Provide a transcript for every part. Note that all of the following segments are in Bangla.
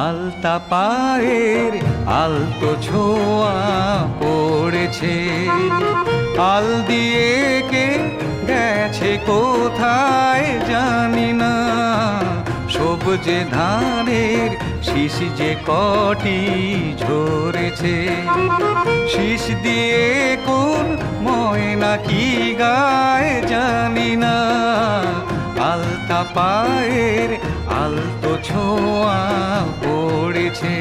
আলতা পায়ের আলতো ছোঁয়া পড়েছে, আল দিয়ে কে গেছে কোথায় জানি না। সবুজে ধানের শীষ যে কটি ঝরেছে, শীষ দিয়ে কোন ময়না কি গায় জানি না। আলতা পায়ের আলতো ছোঁয়া পড়েছে।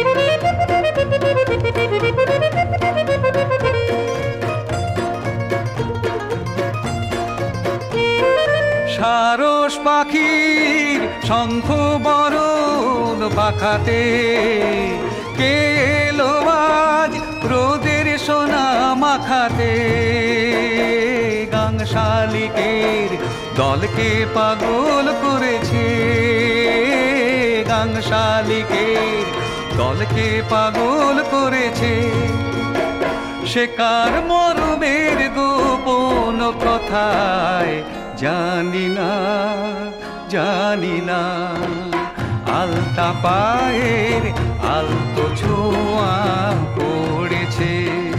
সারস পাখির শঙ্খ বরণ পাখাতে কে এলো আজ রোদের সোনা মাখাতে। গাং শালিকের দলকে পাগল করেছে, গাং শালিকের দলকে পাগল করেছে। সে কার মরমের গোপন কথায় জানি না, জানি না। আলতা পায়ের আলতো ছোঁয়া পড়েছে।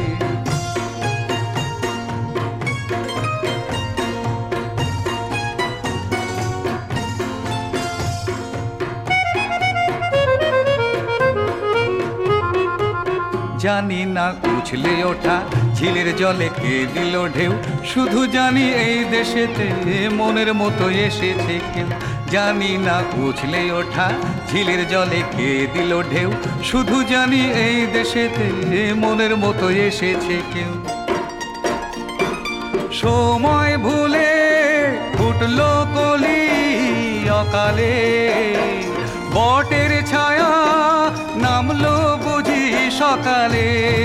জানি না উছলে ওঠা ঝিলের জলে কে দিল ঢেউ, শুধু জানি এই দেশেতে মনের মতো এসেছে কেউ। জানি না উছলে ওঠা ঝিলের জলে কে দিল ঢেউ, শুধু জানি এই দেশেতে মনের মতো এসেছে কেউ। সময় ভুলে ফুটলো কলি অকালে, বটের ছায়া নামলো বুঝি সকালে।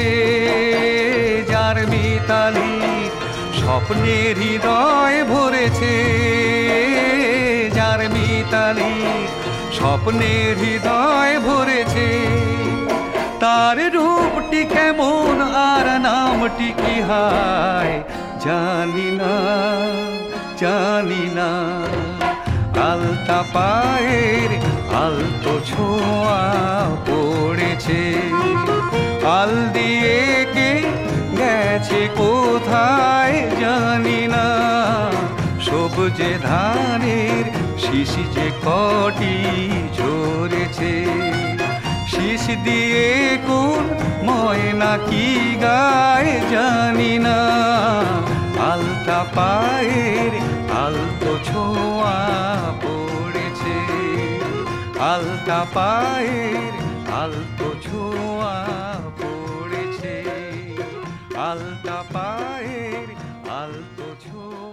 যার মিতালি স্বপ্নের হৃদয় ভরেছে, যার মিতালি স্বপ্নের হৃদয় ভরেছে। তার রূপটি কেমন আর নামটি কি হয় জানি না, জানি না। আলতা পায়ের আলতো ছোঁয়া পড়েছে, আল দিয়ে কে গেছে কোথায় জানি না। সবুজে ধানের শীষ যে কটি ঝরেছে, শীষ দিয়ে কোন ময়না কি গায় জানি না। আলতা পায়ের আলতো ছোঁয়া পড়েছে, আলতা পায়ের আলতো ছোঁয়া পড়েছে, আলতা পায়ের আলতো ছোঁয়া।